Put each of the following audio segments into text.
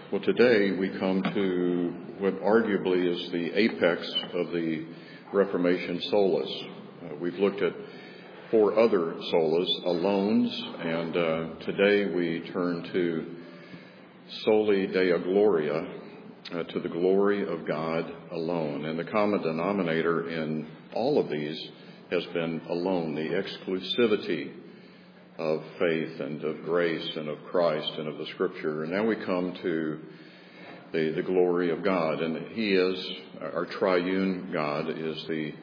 Well, today we come to what arguably is the apex of the Reformation solas. We've looked at four other solas, alones, and today we turn to Soli Deo Gloria, to the glory of God alone. And the common denominator in all of these has been alone, the exclusivity of faith and of grace and of Christ and of the Scripture. And now we come to the glory of God. And He is, our triune God, is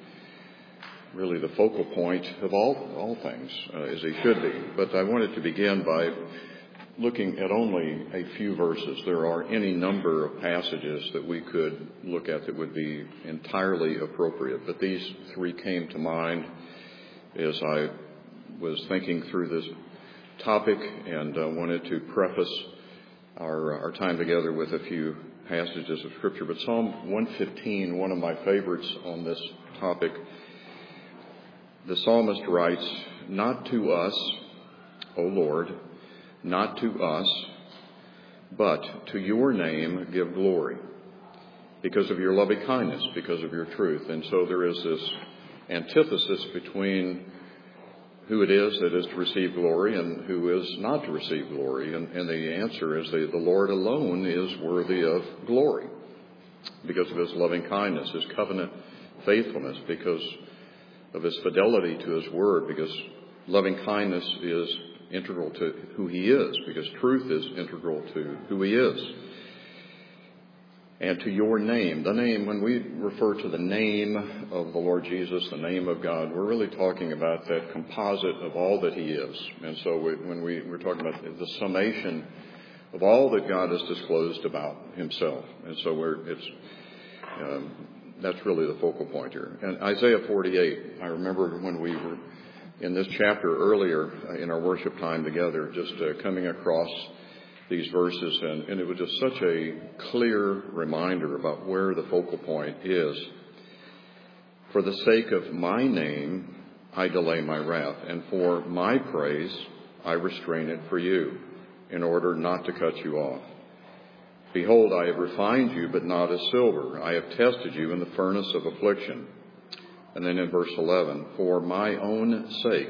really the focal point of all things, as He should be. But I wanted to begin by looking at only a few verses. There are any number of passages that we could look at that would be entirely appropriate. But these three came to mind as I was thinking through this topic, and wanted to preface our time together with a few passages of Scripture. But Psalm 115, one of my favorites on this topic, the psalmist writes, "Not to us, O Lord, not to us, but to your name give glory, because of your loving kindness, because of your truth." And so there is this antithesis between who it is that is to receive glory and who is not to receive glory. And the answer is the Lord alone is worthy of glory because of His loving kindness, His covenant faithfulness, because of His fidelity to His word, because loving kindness is integral to who He is, because truth is integral to who He is. And to your name, the name, when we refer to the name of the Lord Jesus, the name of God, we're really talking about that composite of all that He is. And so when we're talking about the summation of all that God has disclosed about Himself. And so that's really the focal point here. And Isaiah 48, I remember when we were in this chapter earlier in our worship time together, just coming across these verses, and it was just such a clear reminder about where the focal point is. "For the sake of my name, I delay my wrath, and for my praise, I restrain it for you, in order not to cut you off. Behold, I have refined you, but not as silver. I have tested you in the furnace of affliction." And then in verse 11, for my own sake,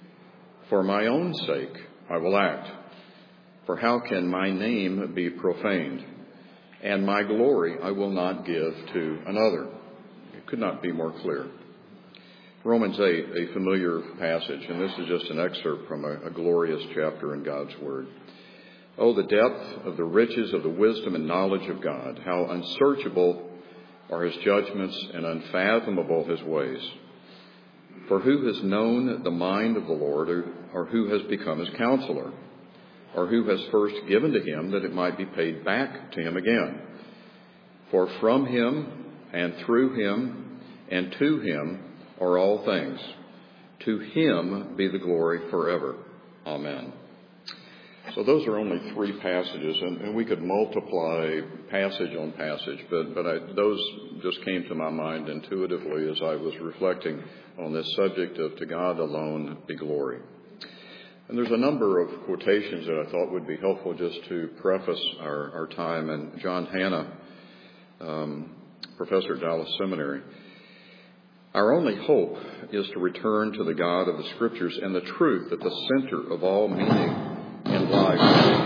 I will act. For how can my name be profaned? And my glory I will not give to another. It could not be more clear. Romans 8, a familiar passage, and this is just an excerpt from a glorious chapter in God's Word. "Oh, the depth of the riches of the wisdom and knowledge of God! How unsearchable are His judgments and unfathomable His ways! For who has known the mind of the Lord, or who has become His counselor? Or who has first given to Him that it might be paid back to Him again? For from Him and through Him and to Him are all things. To Him be the glory forever. Amen." So those are only three passages, and we could multiply passage on passage, but those just came to my mind intuitively as I was reflecting on this subject of "to God alone be glory." And there's a number of quotations that I thought would be helpful just to preface our time. And John Hanna, professor at Dallas Seminary, "Our only hope is to return to the God of the Scriptures and the truth that the center of all meaning in life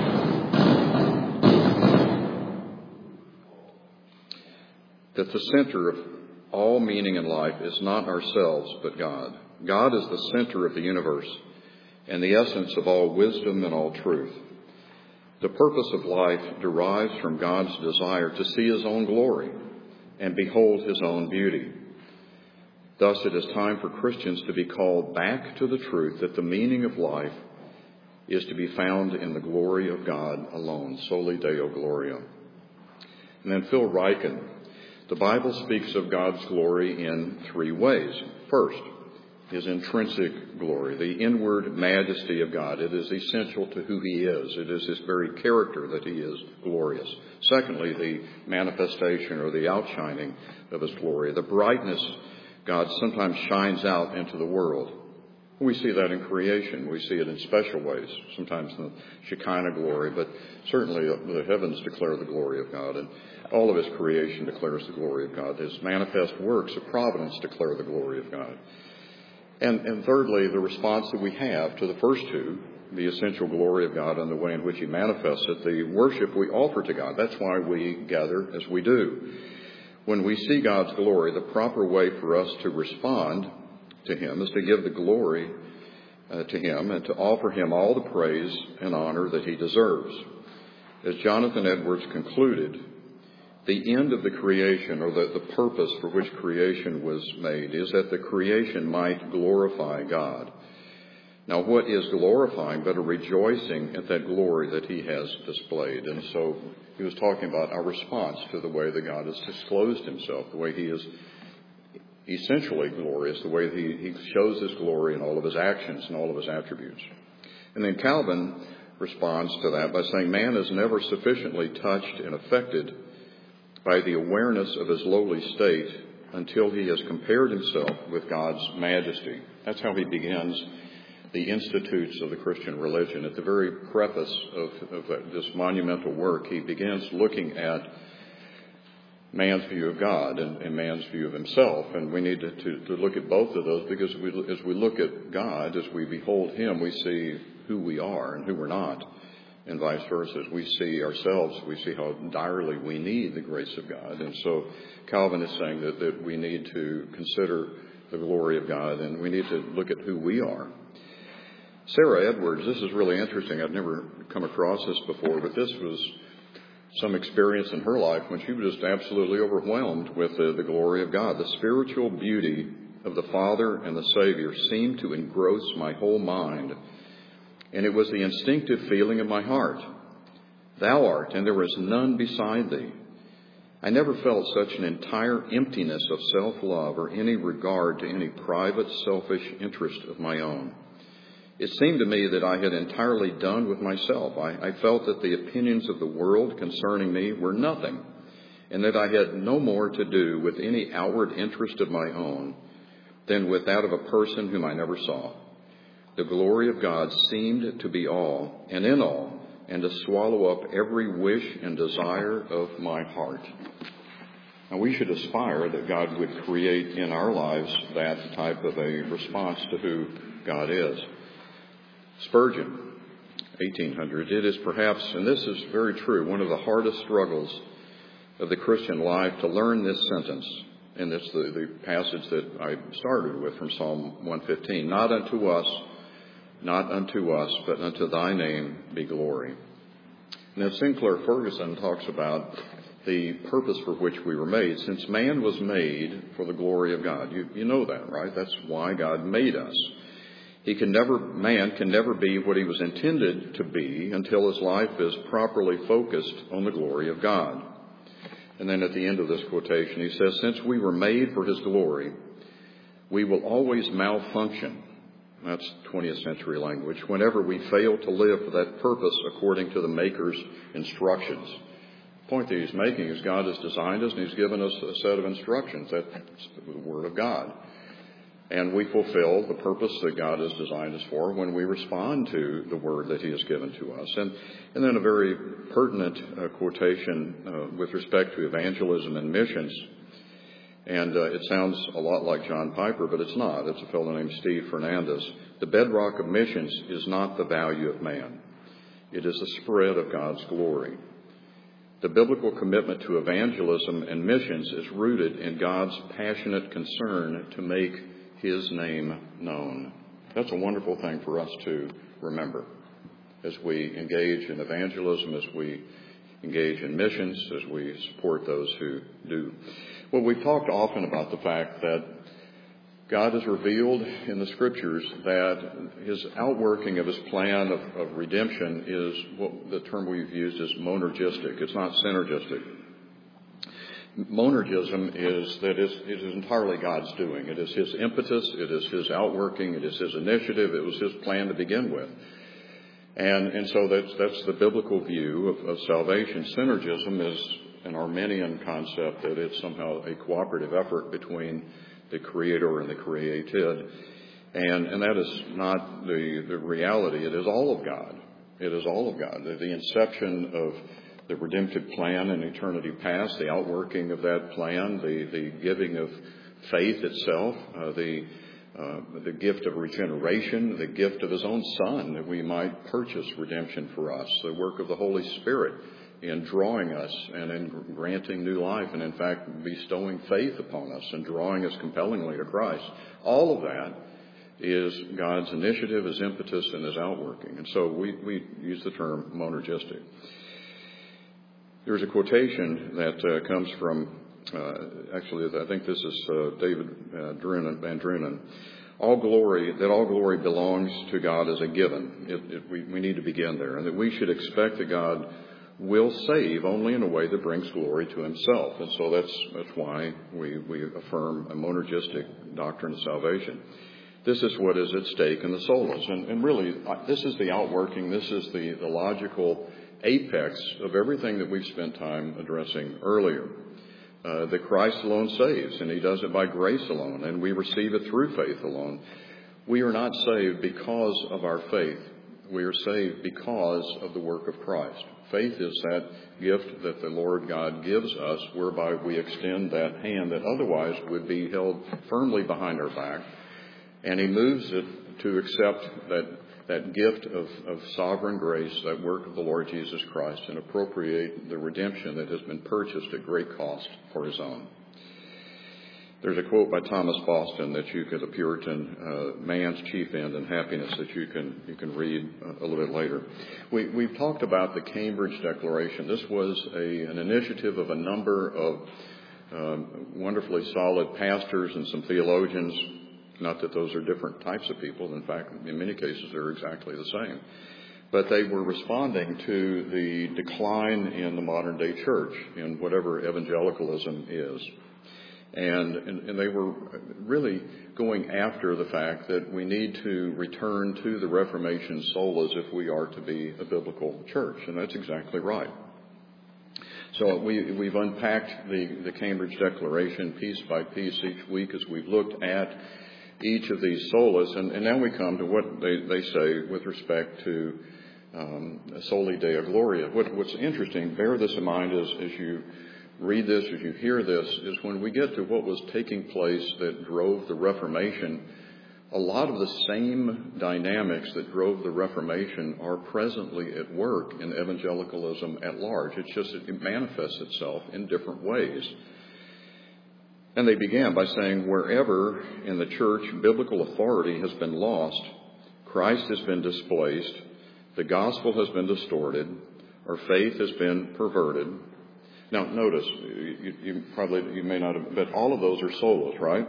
is not ourselves but God. God is the center of the universe and the essence of all wisdom and all truth. The purpose of life derives from God's desire to see His own glory and behold His own beauty. Thus it is time for Christians to be called back to the truth that the meaning of life is to be found in the glory of God alone, Soli Deo Gloria." And then Phil Ryken, "The Bible speaks of God's glory in three ways. First, His intrinsic glory, the inward majesty of God. It is essential to who He is. It is His very character that He is glorious. Secondly, the manifestation or the outshining of His glory, the brightness God sometimes shines out into the world. We see that in creation. We see it in special ways, sometimes in the Shekinah glory, but certainly the heavens declare the glory of God, and all of His creation declares the glory of God. His manifest works of providence declare the glory of God. And thirdly, the response that we have to the first two, the essential glory of God and the way in which He manifests it, the worship we offer to God. That's why we gather as we do. When we see God's glory, the proper way for us to respond to Him is to give the glory to Him and to offer Him all the praise and honor that He deserves. As Jonathan Edwards concluded, the end of the creation, or the purpose for which creation was made, is that the creation might glorify God. Now, what is glorifying but a rejoicing at that glory that He has displayed? And so he was talking about our response to the way that God has disclosed Himself, the way He is essentially glorious, the way He shows His glory in all of His actions and all of His attributes. And then Calvin responds to that by saying man is never sufficiently touched and affected by the awareness of his lowly state until he has compared himself with God's majesty. That's how he begins the Institutes of the Christian Religion. At the very preface of this monumental work, he begins looking at man's view of God and man's view of himself. And we need to look at both of those, because as we look at God, as we behold Him, we see who we are and who we're not. And vice versa. As we see ourselves, we see how direly we need the grace of God. And so Calvin is saying that we need to consider the glory of God, and we need to look at who we are. Sarah Edwards, this is really interesting. I've never come across this before, but this was some experience in her life when she was just absolutely overwhelmed with the glory of God. The spiritual beauty of the Father and the Savior seemed to engross my whole mind, and it was the instinctive feeling of my heart. Thou art, and there is none beside Thee. I never felt such an entire emptiness of self-love or any regard to any private, selfish interest of my own. It seemed to me that I had entirely done with myself. I felt that the opinions of the world concerning me were nothing, and that I had no more to do with any outward interest of my own than with that of a person whom I never saw. The glory of God seemed to be all and in all, and to swallow up every wish and desire of my heart. Now, we should aspire that God would create in our lives that type of a response to who God is. Spurgeon, 1800, it is perhaps, and this is very true, one of the hardest struggles of the Christian life to learn this sentence. And it's the passage that I started with from Psalm 115. Not unto us, but unto Thy name be glory. Now, Sinclair Ferguson talks about the purpose for which we were made. Since man was made for the glory of God. You know that, right? That's why God made us. Man can never be what he was intended to be until his life is properly focused on the glory of God. And then at the end of this quotation, he says, since we were made for His glory, we will always malfunction. That's 20th century language. Whenever we fail to live for that purpose according to the Maker's instructions. The point that he's making is God has designed us and He's given us a set of instructions. That's the Word of God. And we fulfill the purpose that God has designed us for when we respond to the Word that He has given to us. And then a very pertinent quotation with respect to evangelism and missions. And it sounds a lot like John Piper, but it's not. It's a fellow named Steve Fernandez. The bedrock of missions is not the value of man. It is the spread of God's glory. The biblical commitment to evangelism and missions is rooted in God's passionate concern to make His name known. That's a wonderful thing for us to remember as we engage in evangelism, as we engage in missions, as we support those who do. Well, we've talked often about the fact that God has revealed in the Scriptures that His outworking of His plan of redemption is what the term we've used is monergistic. It's not synergistic. Monergism is that it is entirely God's doing. It is His impetus. It is His outworking. It is His initiative. It was His plan to begin with. And so that's the biblical view of salvation. Synergism is an Arminian concept that it's somehow a cooperative effort between the Creator and the created. And that is not the reality. It is all of God. It is all of God. The inception of the redemptive plan in eternity past, the outworking of that plan, the giving of faith itself, the gift of regeneration, the gift of His own Son that we might purchase redemption for us, the work of the Holy Spirit in drawing us and in granting new life and, in fact, bestowing faith upon us and drawing us compellingly to Christ. All of that is God's initiative, His impetus, and His outworking. And so we use the term monergistic. There's a quotation that comes from, actually, I think this is David Van Drunen. All glory belongs to God as a given. We need to begin there. And that we should expect that God will save only in a way that brings glory to Himself. And so that's why we affirm a monergistic doctrine of salvation. This is what is at stake in the solas. And really, this is the outworking, this is the logical apex of everything that we've spent time addressing earlier. That Christ alone saves, and He does it by grace alone, and we receive it through faith alone. We are not saved because of our faith. We are saved because of the work of Christ. Faith is that gift that the Lord God gives us, whereby we extend that hand that otherwise would be held firmly behind our back. And He moves it to accept that gift of sovereign grace, that work of the Lord Jesus Christ, and appropriate the redemption that has been purchased at great cost for His own. There's a quote by Thomas Boston that you could, the Puritan, man's chief end and happiness, that you can read a little bit later. We've talked about the Cambridge Declaration. This was an initiative of a number of wonderfully solid pastors and some theologians. Not that those are different types of people. In fact, in many cases, they're exactly the same. But they were responding to the decline in the modern day church, in whatever evangelicalism is. And they were really going after the fact that we need to return to the Reformation solas if we are to be a biblical church. And that's exactly right. So we've unpacked the Cambridge Declaration piece by piece each week as we've looked at each of these solas, and now we come to what they say with respect to Soli Deo Gloria. What's interesting, bear this in mind as you read this, as you hear this, is when we get to what was taking place that drove the Reformation, a lot of the same dynamics that drove the Reformation are presently at work in evangelicalism at large. It's just that it manifests itself in different ways. And they began by saying, wherever in the church biblical authority has been lost, Christ has been displaced, the gospel has been distorted, or faith has been perverted. Now, notice, you may not have, but all of those are solas, right?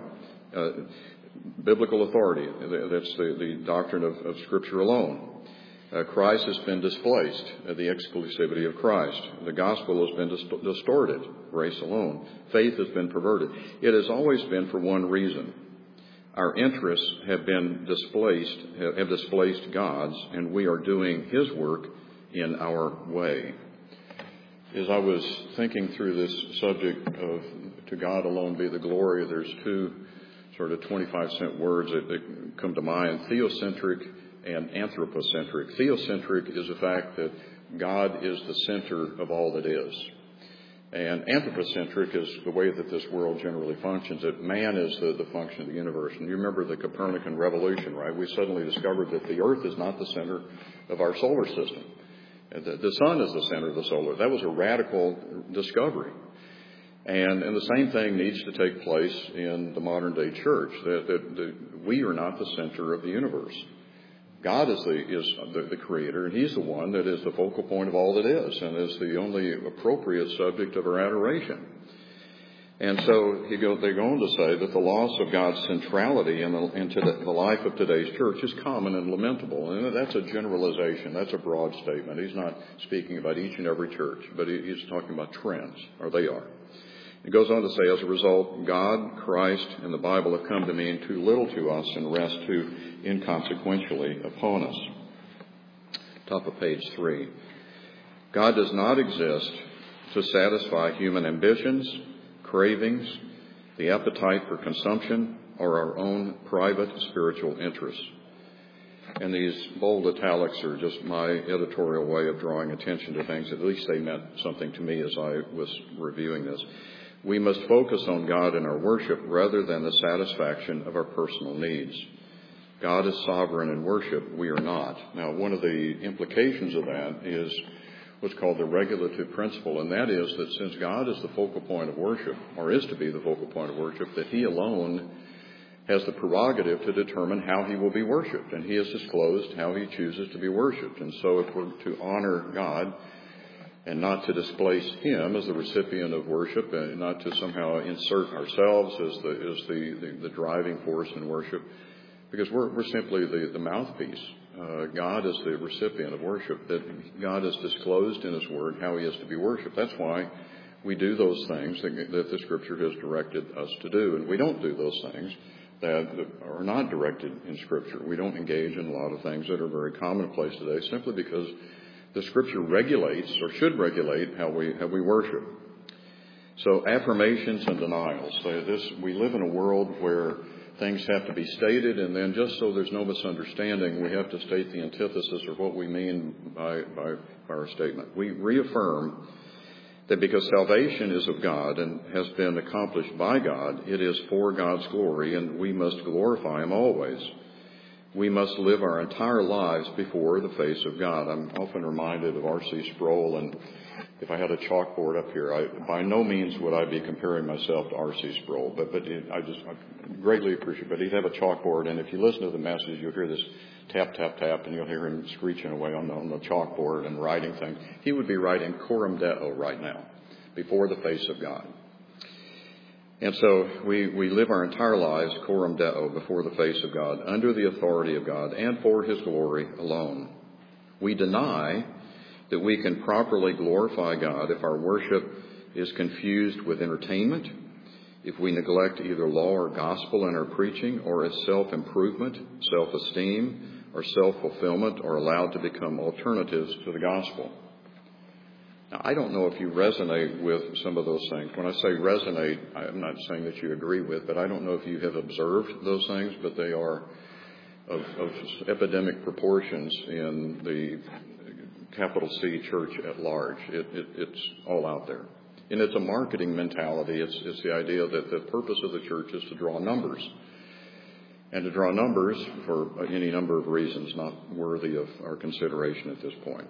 Biblical authority, that's the doctrine of Scripture alone. Christ has been displaced, the exclusivity of Christ. The gospel has been distorted, grace alone. Faith has been perverted. It has always been for one reason. Our interests have displaced God's, and we are doing His work in our way. As I was thinking through this subject of to God alone be the glory, there's two sort of 25-cent words that come to mind, theocentric and anthropocentric. Theocentric is the fact that God is the center of all that is. And anthropocentric is the way that this world generally functions, that man is the function of the universe. And you remember the Copernican revolution, right? We suddenly discovered that the earth is not the center of our solar system. The sun is the center of the solar. That was a radical discovery. And the same thing needs to take place in the modern day church, that we are not the center of the universe. God is the creator, and He's the one that is the focal point of all that is, and is the only appropriate subject of our adoration. And so they go on to say that the loss of God's centrality into the life of today's church is common and lamentable. And that's a generalization. That's a broad statement. He's not speaking about each and every church, but he's talking about trends, or they are. It goes on to say, as a result, God, Christ, and the Bible have come to mean too little to us and rest too inconsequentially upon us. Top of page 3. God does not exist to satisfy human ambitions, cravings, the appetite for consumption, are our own private spiritual interests. And these bold italics are just my editorial way of drawing attention to things. At least they meant something to me as I was reviewing this. We must focus on God in our worship rather than the satisfaction of our personal needs. God is sovereign in worship. We are not. Now, one of the implications of that is what's called the regulative principle, and that is that since God is the focal point of worship, or is to be the focal point of worship, that He alone has the prerogative to determine how He will be worshipped, and He has disclosed how He chooses to be worshipped. And so if we're to honor God and not to displace Him as the recipient of worship, and not to somehow insert ourselves as the driving force in worship, because we're simply the mouthpiece. God is the recipient of worship, that God has disclosed in His Word how He is to be worshipped. That's why we do those things that the Scripture has directed us to do. And we don't do those things that are not directed in Scripture. We don't engage in a lot of things that are very commonplace today simply because the Scripture regulates, or should regulate, how we worship. So affirmations and denials. We live in a world where things have to be stated, and then just so there's no misunderstanding, we have to state the antithesis of what we mean by our statement. We reaffirm that because salvation is of God and has been accomplished by God, it is for God's glory, and we must glorify Him always. We must live our entire lives before the face of God. I'm often reminded of R.C. Sproul, and if I had a chalkboard up here, by no means would I be comparing myself to R.C. Sproul, but I greatly appreciate it. But he'd have a chalkboard, and if you listen to the message, you'll hear this tap, tap, tap, and you'll hear him screeching away on the chalkboard and writing things. He would be writing Coram Deo right now, before the face of God. And so we live our entire lives Coram Deo, before the face of God, under the authority of God, and for His glory alone. We deny that we can properly glorify God if our worship is confused with entertainment, if we neglect either law or gospel in our preaching, or as self-improvement, self-esteem, or self-fulfillment are allowed to become alternatives to the gospel. Now, I don't know if you resonate with some of those things. When I say resonate, I'm not saying that you agree with, but I don't know if you have observed those things, but they are of epidemic proportions in the capital C church at large. It's all out there. And it's a marketing mentality. It's the idea that the purpose of the church is to draw numbers. And to draw numbers for any number of reasons not worthy of our consideration at this point.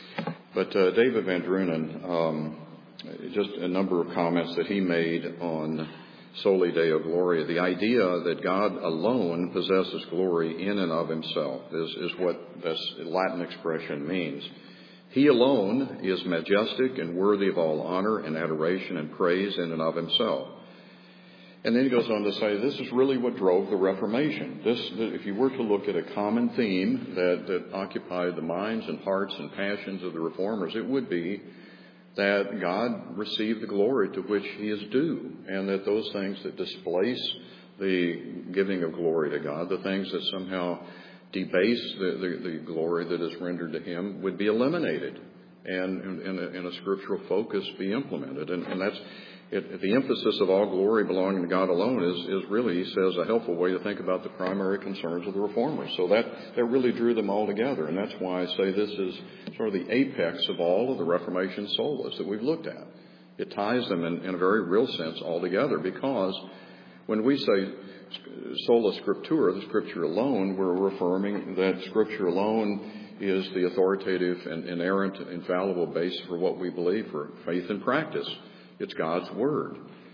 But David Van Drunen, just a number of comments that he made on Soli Deo Gloria. The idea that God alone possesses glory in and of Himself is what this Latin expression means. He alone is majestic and worthy of all honor and adoration and praise in and of Himself. And then he goes on to say, this is really what drove the Reformation. If you were to look at a common theme that occupied the minds and hearts and passions of the Reformers, it would be that God received the glory to which He is due, and that those things that displace the giving of glory to God, the things that somehow debase the glory that is rendered to Him, would be eliminated, and in a scriptural focus be implemented. And that's the emphasis of all glory belonging to God alone is really, he says, a helpful way to think about the primary concerns of the Reformers. So that really drew them all together, and that's why I say this is sort of the apex of all of the Reformation solas that we've looked at. It ties them in a very real sense all together, because when we say sola scriptura, the Scripture alone, we're affirming that Scripture alone is the authoritative and inerrant, infallible base for what we believe, for faith and practice. It's God's Word.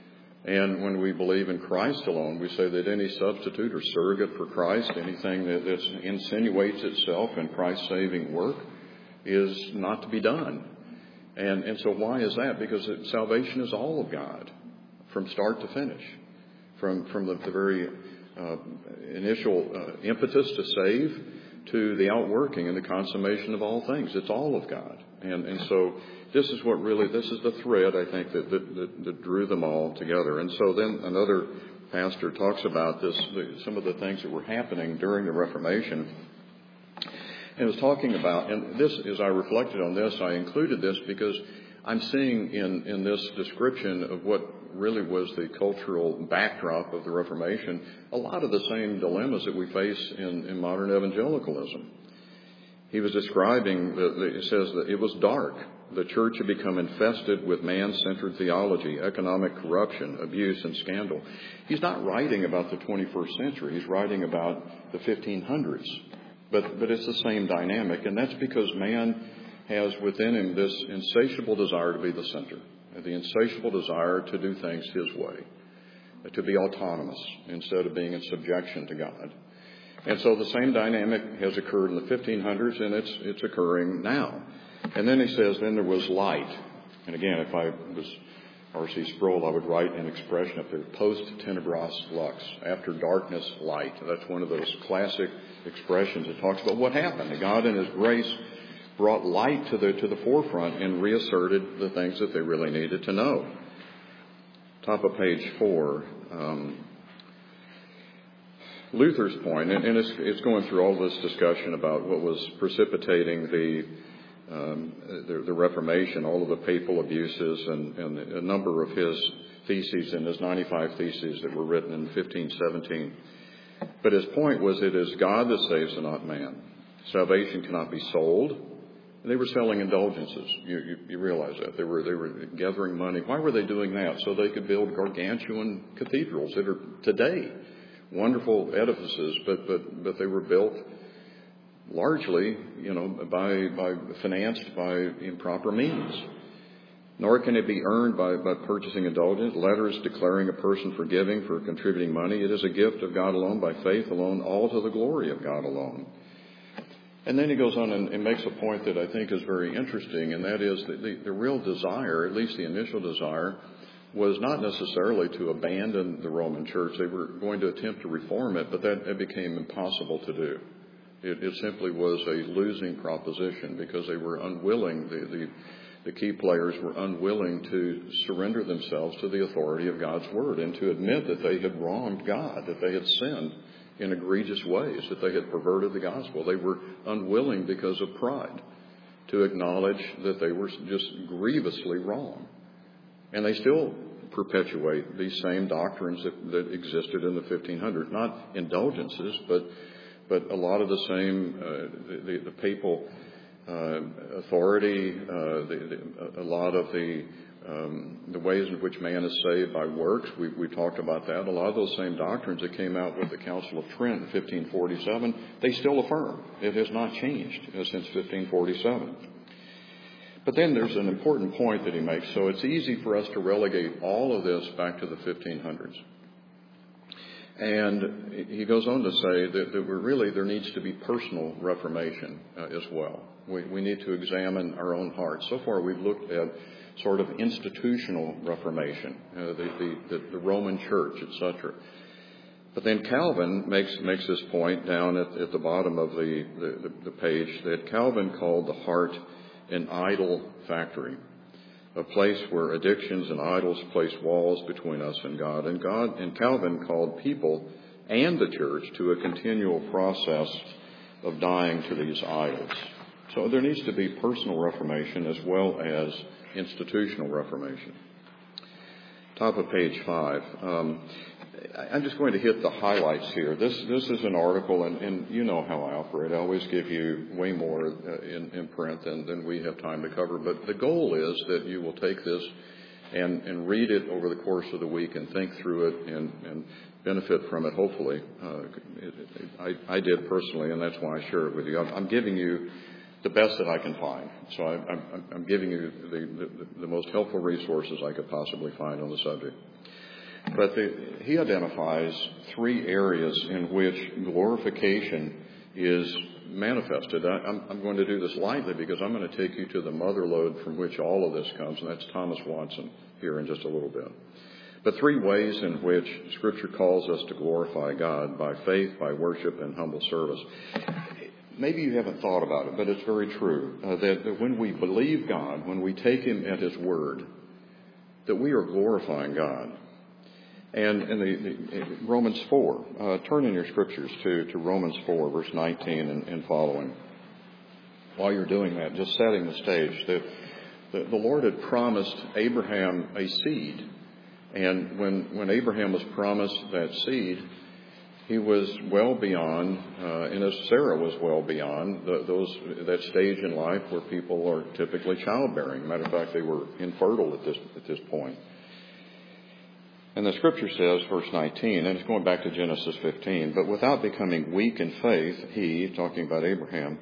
And when we believe in Christ alone, we say that any substitute or surrogate for Christ, anything that insinuates itself in Christ's saving work, is not to be done. And so why is that? Because salvation is all of God, from start to finish. From the very initial impetus to save to the outworking and the consummation of all things. It's all of God. And so this is the thread, I think, that drew them all together. And so then another pastor talks about some of the things that were happening during the Reformation. And was talking about, and this, as I reflected on this, I included this because I'm seeing in this description of what really was the cultural backdrop of the Reformation a lot of the same dilemmas that we face in modern evangelicalism. He was describing, it says that it was dark. The church had become infested with man-centered theology, economic corruption, abuse, and scandal. He's not writing about the 21st century. He's writing about the 1500s. But it's the same dynamic, and that's because man has within him this insatiable desire to be the center, the insatiable desire to do things his way, to be autonomous instead of being in subjection to God. And so the same dynamic has occurred in the 1500s, and it's occurring now. And then he says, then there was light. And again, if I was R.C. Sproul, I would write an expression up there, post tenebras lux, after darkness, light. That's one of those classic expressions that talks about what happened. God in his grace brought light to the forefront and reasserted the things that they really needed to know. Top of page 4. Luther's point, and it's going through all this discussion about what was precipitating the Reformation, all of the papal abuses, and a number of his theses in his 95 theses that were written in 1517. But his point was, it is God that saves and not man. Salvation cannot be sold. And they were selling indulgences. You realize that. They were gathering money. Why were they doing that? So they could build gargantuan cathedrals that are today wonderful edifices, but they were built largely, financed by improper means. Nor can it be earned by purchasing indulgence, letters declaring a person forgiving for contributing money. It is a gift of God alone, by faith alone, all to the glory of God alone. And then he goes on and makes a point that I think is very interesting, and that is that the real desire, at least the initial desire, was not necessarily to abandon the Roman Church. They were going to attempt to reform it, but that became impossible to do. It simply was a losing proposition because they were unwilling, the key players were unwilling to surrender themselves to the authority of God's Word and to admit that they had wronged God, that they had sinned in egregious ways, that they had perverted the gospel. They were unwilling because of pride to acknowledge that they were just grievously wrong. And they still perpetuate these same doctrines that existed in the 1500s. Not indulgences, but a lot of the same, the papal authority, a lot of the ways in which man is saved by works. We talked about that. A lot of those same doctrines that came out with the Council of Trent in 1547, they still affirm. It has not changed since 1547. But then there's an important point that he makes. So it's easy for us to relegate all of this back to the 1500s. And he goes on to say that there needs to be personal reformation as well. We need to examine our own hearts. So far we've looked at sort of institutional reformation, the Roman Church, etc. But then Calvin makes this point down at the bottom of the page, that Calvin called the heart an idol factory, a place where addictions and idols place walls between us and God. And Calvin called people and the church to a continual process of dying to these idols. So there needs to be personal reformation as well as institutional reformation. Top of page 5. I'm just going to hit the highlights here. This is an article, and you know how I operate. I always give you way more in print than we have time to cover. But the goal is that you will take this and read it over the course of the week and think through it and benefit from it, hopefully. I did personally, and that's why I share it with you. I'm giving you the best that I can find. So I'm giving you the most helpful resources I could possibly find on the subject. But he identifies 3 areas in which glorification is manifested. I'm going to do this lightly because I'm going to take you to the mother lode from which all of this comes, and that's Thomas Watson here in just a little bit. But 3 ways in which Scripture calls us to glorify God: by faith, by worship, and humble service. Maybe you haven't thought about it, but it's very true that when we believe God, when we take Him at His word, that we are glorifying God. And in Romans 4, turn in your scriptures to Romans 4, verse 19 and following. While you're doing that, just setting the stage, that The Lord had promised Abraham a seed. And when Abraham was promised that seed, he was well beyond, and as Sarah was well beyond, that stage in life where people are typically childbearing. Matter of fact, they were infertile at this point. And the scripture says, verse 19, and it's going back to Genesis 15, but without becoming weak in faith, he, talking about Abraham,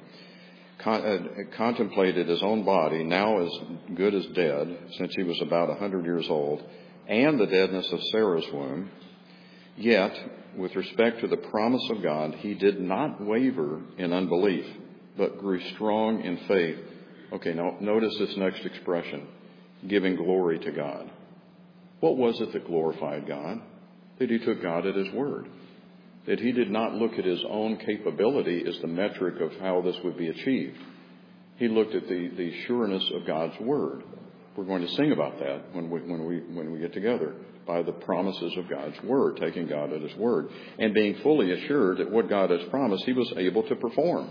contemplated his own body, now as good as dead, since he was about 100 years old, and the deadness of Sarah's womb. Yet, with respect to the promise of God, he did not waver in unbelief, but grew strong in faith. Okay, now notice this next expression, giving glory to God. What was it that glorified God? That he took God at his word. That he did not look at his own capability as the metric of how this would be achieved. He looked at the sureness of God's word. We're going to sing about that when we get together, by the promises of God's word, taking God at his word, and being fully assured that what God has promised, he was able to perform.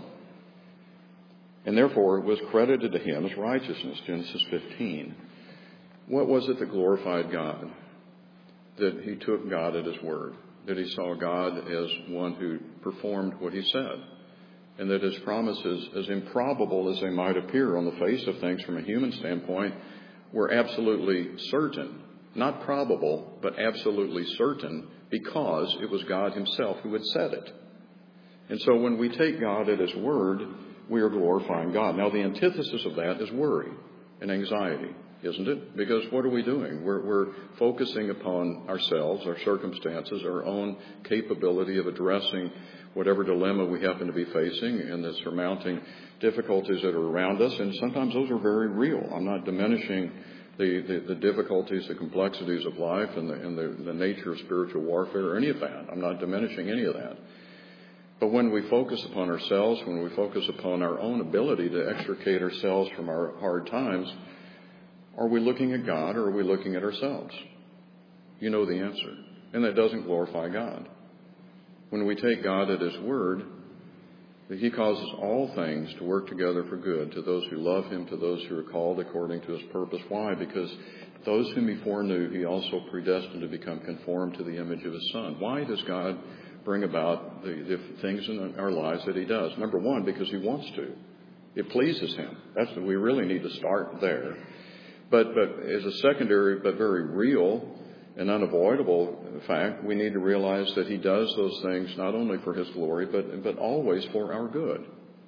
And therefore, it was credited to him as righteousness, Genesis 15. What was it that glorified God? That he took God at his word. That he saw God as one who performed what he said. And that his promises, as improbable as they might appear on the face of things from a human standpoint, were absolutely certain. Not probable, but absolutely certain, because it was God himself who had said it. And so when we take God at his word, we are glorifying God. Now, the antithesis of that is worry and anxiety, isn't it? Because what are we doing? We're focusing upon ourselves, our circumstances, our own capability of addressing whatever dilemma we happen to be facing and the surmounting difficulties that are around us. And sometimes those are very real. I'm not diminishing the difficulties, the complexities of life and the nature of spiritual warfare or any of that. I'm not diminishing any of that. But when we focus upon ourselves, when we focus upon our own ability to extricate ourselves from our hard times, are we looking at God or are we looking at ourselves? You know the answer. And that doesn't glorify God. When we take God at his word, that he causes all things to work together for good to those who love him, to those who are called according to his purpose. Why? Because those whom he foreknew, he also predestined to become conformed to the image of his Son. Why does God bring about the things in our lives that he does? Number one, because he wants to. It pleases him. We really need to start there. But as a secondary but very real and unavoidable fact, we need to realize that he does those things not only for his glory, but always for our good.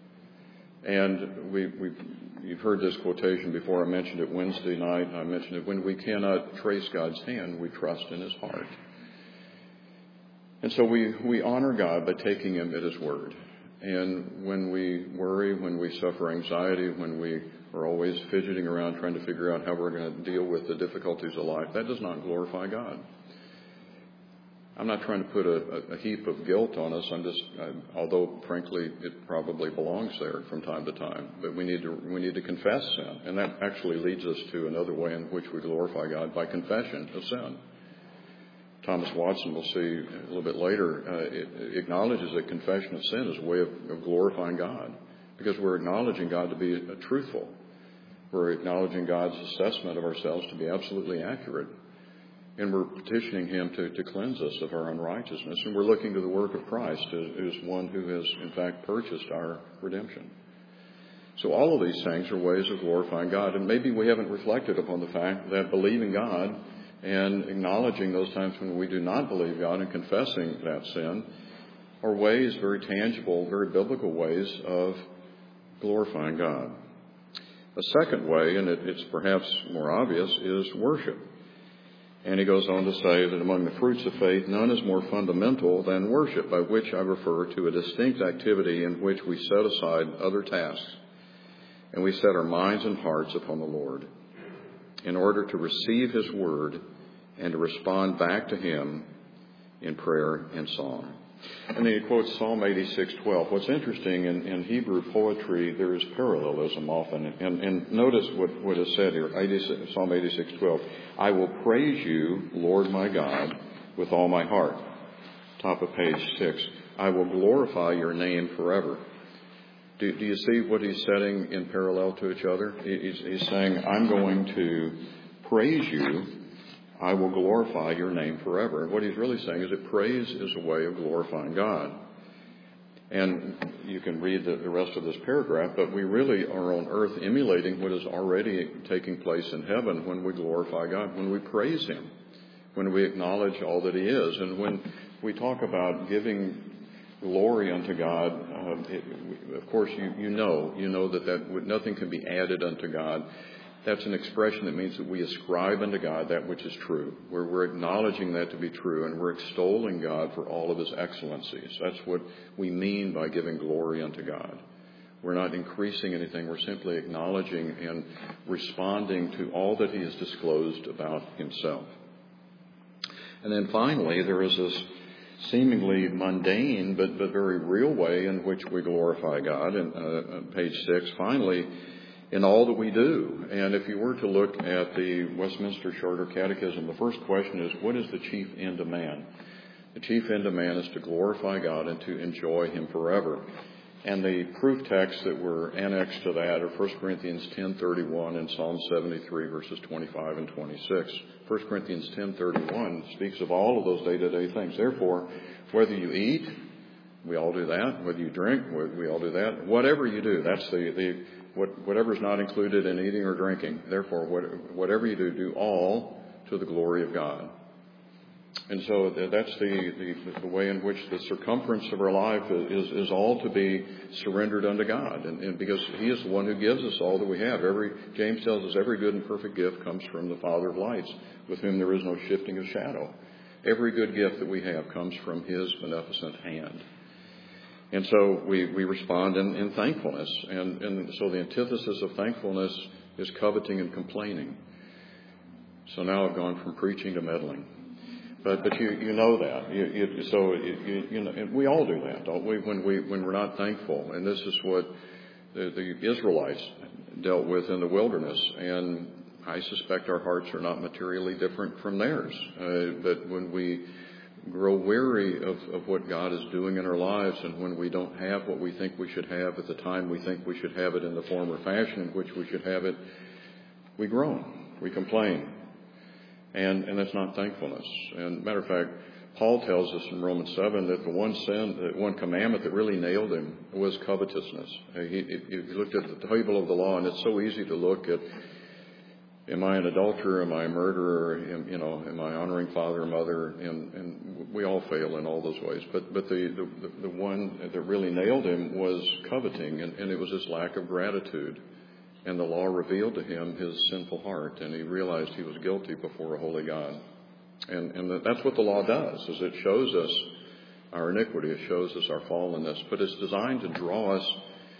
And you've heard this quotation before. I mentioned it Wednesday night. I mentioned it when we cannot trace God's hand, we trust in his heart. And so we honor God by taking him at his word. And when we worry, when we suffer anxiety, when we are always fidgeting around trying to figure out how we're going to deal with the difficulties of life, that does not glorify God. I'm not trying to put a heap of guilt on us. Although frankly it probably belongs there from time to time, but we need to confess sin, and that actually leads us to another way in which we glorify God, by confession of sin. Thomas Watson, we'll see a little bit later, it acknowledges that confession of sin is a way of glorifying God, because we're acknowledging God to be truthful. We're acknowledging God's assessment of ourselves to be absolutely accurate. And we're petitioning him to cleanse us of our unrighteousness. And we're looking to the work of Christ as one who has, in fact, purchased our redemption. So all of these things are ways of glorifying God. And maybe we haven't reflected upon the fact that believing God and acknowledging those times when we do not believe God and confessing that sin are ways, very tangible, very biblical ways of glorifying God. A second way, and it's perhaps more obvious, is worship. And he goes on to say that among the fruits of faith, none is more fundamental than worship, by which I refer to a distinct activity in which we set aside other tasks and we set our minds and hearts upon the Lord in order to receive his word and to respond back to him in prayer and song. And then he quotes Psalm 86:12. What's interesting, in Hebrew poetry, there is parallelism often. And notice what is said here, Psalm 86:12. I will praise you, Lord my God, with all my heart. Top of page 6. I will glorify your name forever. Do you see what he's setting in parallel to each other? He's saying, I'm going to praise you. I will glorify your name forever. And what he's really saying is that praise is a way of glorifying God. And you can read the rest of this paragraph, but we really are on earth emulating what is already taking place in heaven when we glorify God, when we praise Him, when we acknowledge all that He is. And when we talk about giving glory unto God, of course you know that nothing can be added unto God. That's an expression that means that we ascribe unto God that which is true. We're acknowledging that to be true, and we're extolling God for all of His excellencies. That's what we mean by giving glory unto God. We're not increasing anything. We're simply acknowledging and responding to all that He has disclosed about Himself. And then finally, there is this seemingly mundane but very real way in which we glorify God. On page 6, finally, in all that we do. And if you were to look at the Westminster Shorter Catechism, the first question is, what is the chief end of man? The chief end of man is to glorify God and to enjoy Him forever. And the proof texts that were annexed to that are 1 Corinthians 10:31 and Psalm 73, verses 25 and 26. 1 Corinthians 10:31 speaks of all of those day-to-day things. Therefore, whether you eat, we all do that. Whether you drink, we all do that. Whatever you do, that's whatever is not included in eating or drinking. Therefore, whatever you do, do all to the glory of God. And so that's the way in which the circumference of our life is all to be surrendered unto God. And because He is the one who gives us all that we have. James tells us every good and perfect gift comes from the Father of lights, with whom there is no shifting of shadow. Every good gift that we have comes from His beneficent hand. And so we respond in thankfulness. And so the antithesis of thankfulness is coveting and complaining. So now I've gone from preaching to meddling. But you know that. You know, and we all do that, don't we? When we're not thankful. And this is what the Israelites dealt with in the wilderness. And I suspect our hearts are not materially different from theirs. But when we grow weary of what God is doing in our lives, and when we don't have what we think we should have at the time we think we should have it in the form or fashion in which we should have it, we groan, we complain. And that's not thankfulness. And matter of fact, Paul tells us in Romans 7 that the one commandment that really nailed him was covetousness. He looked at the table of the law, and it's so easy to look at, am I an adulterer? Am I a murderer? Am I honoring father or mother? And we all fail in all those ways. But the one that really nailed him was coveting, and it was his lack of gratitude. And the law revealed to him his sinful heart, and he realized he was guilty before a holy God. And that's what the law does, is it shows us our iniquity, it shows us our fallenness, but it's designed to draw us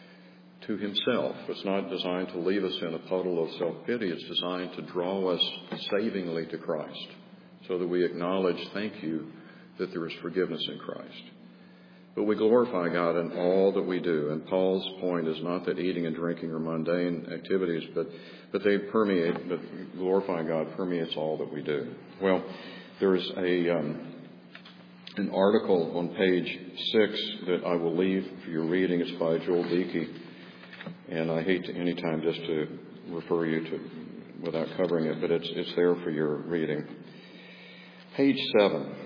to Himself. It's not designed to leave us in a puddle of self-pity. It's designed to draw us savingly to Christ, so that we acknowledge, thank you, that there is forgiveness in Christ. But we glorify God in all that we do. And Paul's point is not that eating and drinking are mundane activities, but they permeate, but glorifying God permeates all that we do. Well, there's an article on page 6 that I will leave for your reading. It's by Joel Beeke. And I hate to any time just to refer you to without covering it, but it's there for your reading. Page 7.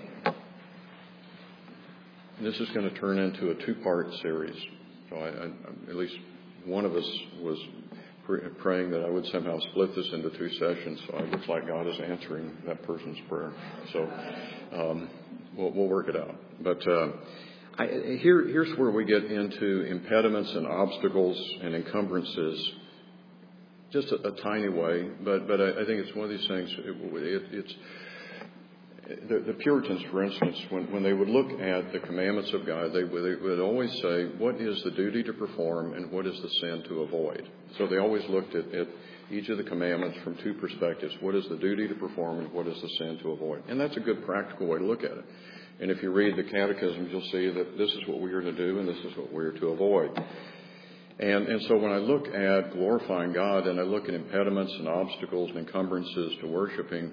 This is going to turn into a 2-part series. So at least one of us was praying that I would somehow split this into 2 sessions. So it looks like God is answering that person's prayer. So we'll work it out. But here's where we get into impediments and obstacles and encumbrances, just a tiny way. But I think it's one of these things. It's the Puritans, for instance, when they would look at the commandments of God, they would always say, what is the duty to perform and what is the sin to avoid? So they always looked at each of the commandments from 2 perspectives. What is the duty to perform and what is the sin to avoid? And that's a good practical way to look at it. And if you read the catechisms, you'll see that this is what we are to do and this is what we are to avoid. And so when I look at glorifying God and I look at impediments and obstacles and encumbrances to worshiping,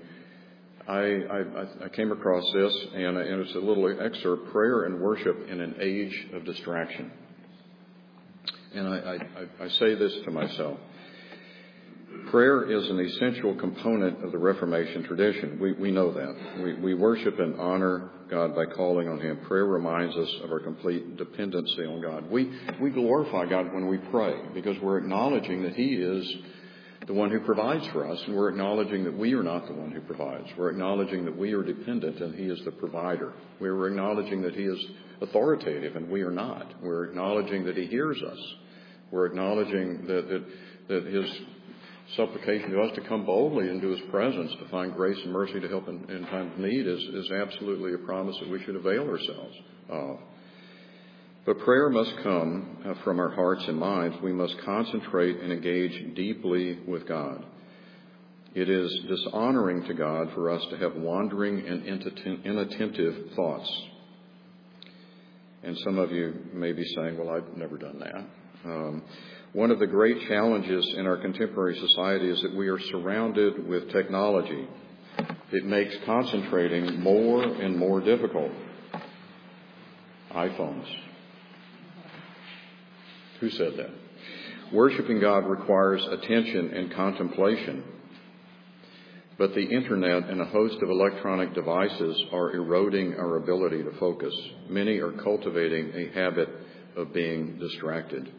I came across this, and it's a little excerpt, Prayer and Worship in an Age of Distraction. And I say this to myself. Prayer is an essential component of the Reformation tradition. We know that. We worship and honor God by calling on Him. Prayer reminds us of our complete dependency on God. We glorify God when we pray because we're acknowledging that He is the one who provides for us, and we're acknowledging that we are not the one who provides. We're acknowledging that we are dependent and He is the provider. We're acknowledging that He is authoritative and we are not. We're acknowledging that He hears us. We're acknowledging that His supplication to us to come boldly into His presence to find grace and mercy to help in time of need is absolutely a promise that we should avail ourselves of. But prayer must come from our hearts and minds. We must concentrate and engage deeply with God. It is dishonoring to God for us to have wandering and inattentive thoughts. And some of you may be saying, well, I've never done that. One of the great challenges in our contemporary society is that we are surrounded with technology. It makes concentrating more and more difficult. iPhones. Who said that? Worshiping God requires attention and contemplation. But the internet and a host of electronic devices are eroding our ability to focus. Many are cultivating a habit of being distracted.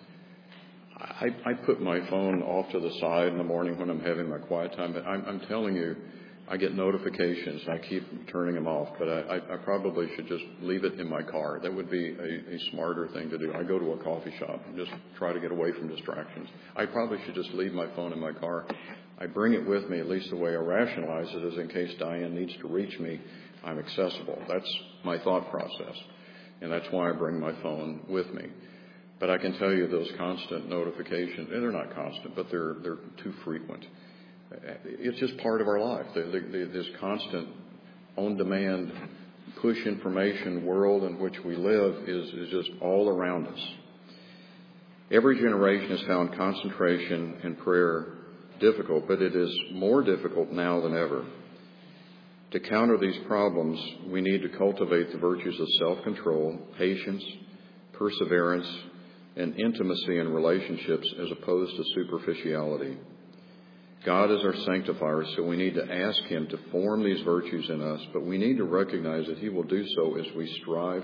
I put my phone off to the side in the morning when I'm having my quiet time, but I'm telling you, I get notifications. I keep turning them off, but I probably should just leave it in my car. That would be a smarter thing to do. I go to a coffee shop and just try to get away from distractions. I probably should just leave my phone in my car. I bring it with me, at least the way I rationalize it is in case Diane needs to reach me, I'm accessible. That's my thought process, and that's why I bring my phone with me. But I can tell you those constant notifications, and they're not constant, but they're too frequent. It's just part of our life. This constant, on-demand, push information world in which we live is just all around us. Every generation has found concentration and prayer difficult, but it is more difficult now than ever. To counter these problems, we need to cultivate the virtues of self-control, patience, perseverance, and intimacy in relationships as opposed to superficiality. God is our sanctifier, so we need to ask Him to form these virtues in us, but we need to recognize that He will do so as we strive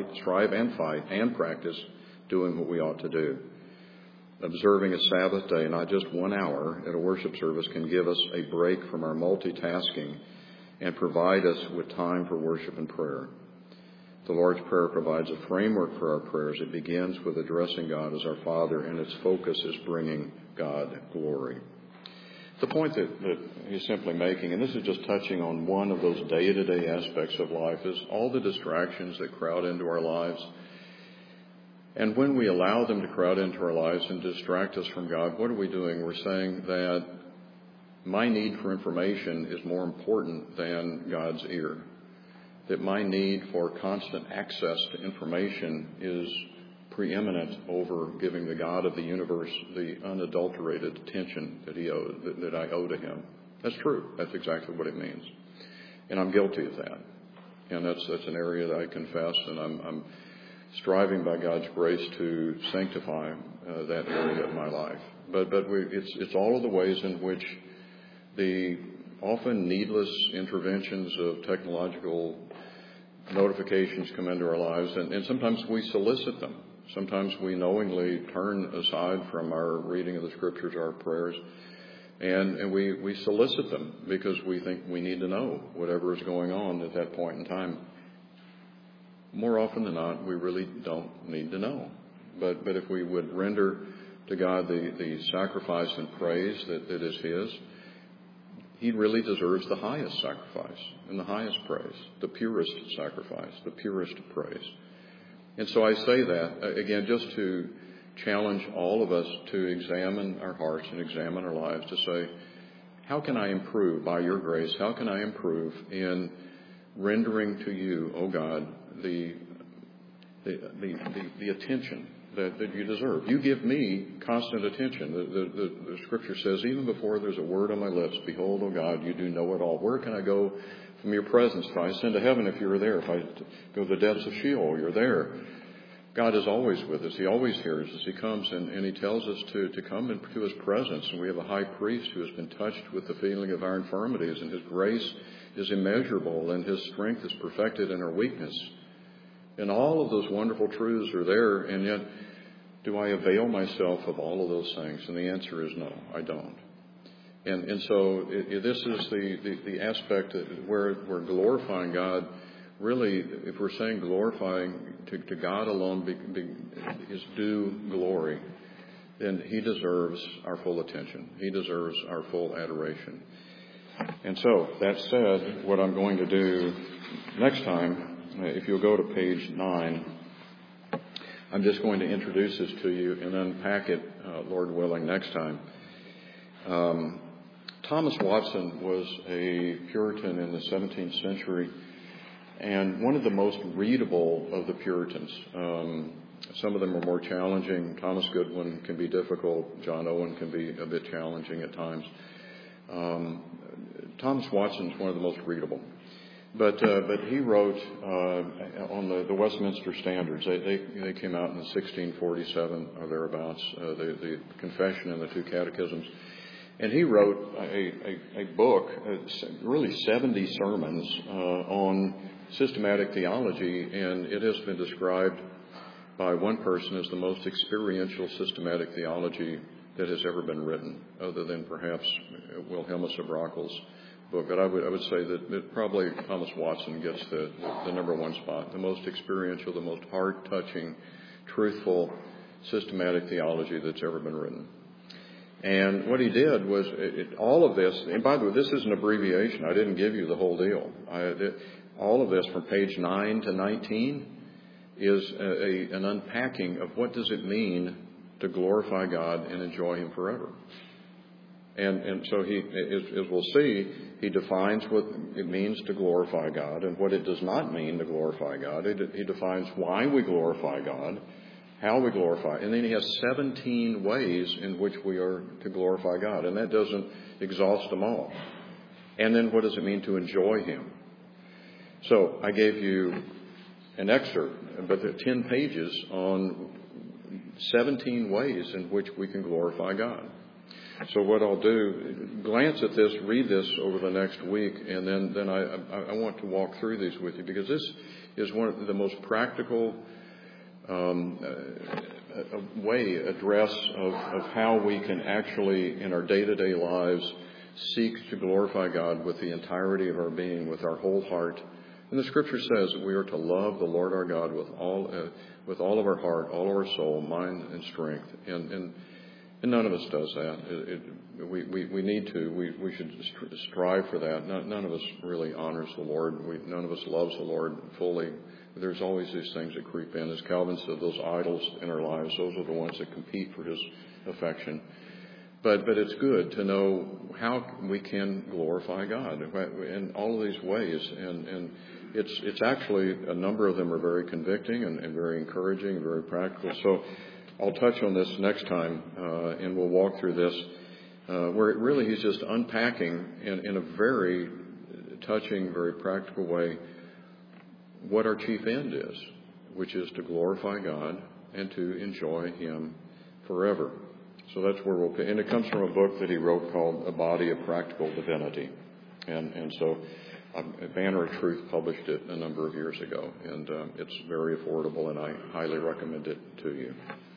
and practice doing what we ought to do. Observing a Sabbath day, not just 1 hour at a worship service, can give us a break from our multitasking and provide us with time for worship and prayer. The Lord's Prayer provides a framework for our prayers. It begins with addressing God as our Father, and its focus is bringing God glory. The point that he's simply making, and this is just touching on one of those day-to-day aspects of life, is all the distractions that crowd into our lives. And when we allow them to crowd into our lives and distract us from God, what are we doing? We're saying that my need for information is more important than God's ear. That my need for constant access to information is preeminent over giving the God of the universe the unadulterated attention that I owe to Him. That's true. That's exactly what it means. And I'm guilty of that. And that's an area that I confess, and I'm striving by God's grace to sanctify that area of my life. But it's all of the ways in which the often needless interventions of technological notifications come into our lives, and sometimes we solicit them. Sometimes we knowingly turn aside from our reading of the Scriptures, our prayers, and we solicit them because we think we need to know whatever is going on at that point in time. More often than not, we really don't need to know. But if we would render to God the sacrifice and praise that is His, He really deserves the highest sacrifice and the highest praise, the purest sacrifice, the purest praise. And so I say that, again, just to challenge all of us to examine our hearts and examine our lives, to say, how can I improve by your grace? How can I improve in rendering to you, oh God, the attention that you deserve? You give me constant attention. The Scripture says, even before there's a word on my lips, behold, oh God, you do know it all. Where can I go from your presence? If I ascend to heaven, if you're there. If I go to the depths of Sheol, you're there. God is always with us. He always hears us. He comes and He tells us to come into His presence. And we have a high priest who has been touched with the feeling of our infirmities, and His grace is immeasurable, and His strength is perfected in our weakness. And all of those wonderful truths are there, and yet do I avail myself of all of those things? And the answer is no, I don't. And so this is the aspect where we're glorifying God. Really, if we're saying glorifying to God alone is due glory, then He deserves our full attention. He deserves our full adoration. And so, that said, what I'm going to do next time, if you'll go to page 9, I'm just going to introduce this to you and unpack it, Lord willing, next time. Thomas Watson was a Puritan in the 17th century, and one of the most readable of the Puritans. Some of them are more challenging. Thomas Goodwin can be difficult. John Owen can be a bit challenging at times. Thomas Watson is one of the most readable. But he wrote on the Westminster Standards. They came out in 1647 or thereabouts, the Confession and the two Catechisms. And he wrote a book, really 70 sermons on systematic theology, and it has been described by one person as the most experiential systematic theology that has ever been written, other than perhaps Wilhelmus of Rockel's book. But I would say that probably Thomas Watson gets the number one spot, the most experiential, the most heart-touching, truthful, systematic theology that's ever been written. And what he did was all of this, and by the way, this is an abbreviation. I didn't give you the whole deal. All of this from page 9 to 19 is an unpacking of what does it mean to glorify God and enjoy Him forever. And so he, as we'll see, he defines what it means to glorify God and what it does not mean to glorify God. He defines why we glorify God, how we glorify, and then he has 17 ways in which we are to glorify God, and that doesn't exhaust them all. And then what does it mean to enjoy Him? So I gave you an excerpt, but there are 10 pages on 17 ways in which we can glorify God. So what I'll do, glance at this, read this over the next week, and then I want to walk through these with you, because this is one of the most practical address of how we can actually, in our day-to-day lives, seek to glorify God with the entirety of our being, with our whole heart. And the Scripture says that we are to love the Lord our God with all of our heart, all of our soul, mind, and strength. And none of us does that. We need to. We should strive for that. None of us really honors the Lord. None of us loves the Lord fully. There's always these things that creep in. As Calvin said, those idols in our lives, those are the ones that compete for His affection. But it's good to know how we can glorify God in all of these ways. And it's actually, a number of them are very convicting and very encouraging and very practical. So I'll touch on this next time, and we'll walk through this, where really he's just unpacking in a very touching, very practical way what our chief end is, which is to glorify God and to enjoy Him forever. So that's where we'll pick. And it comes from a book that he wrote called A Body of Practical Divinity. And so Banner of Truth published it a number of years ago, and it's very affordable, and I highly recommend it to you.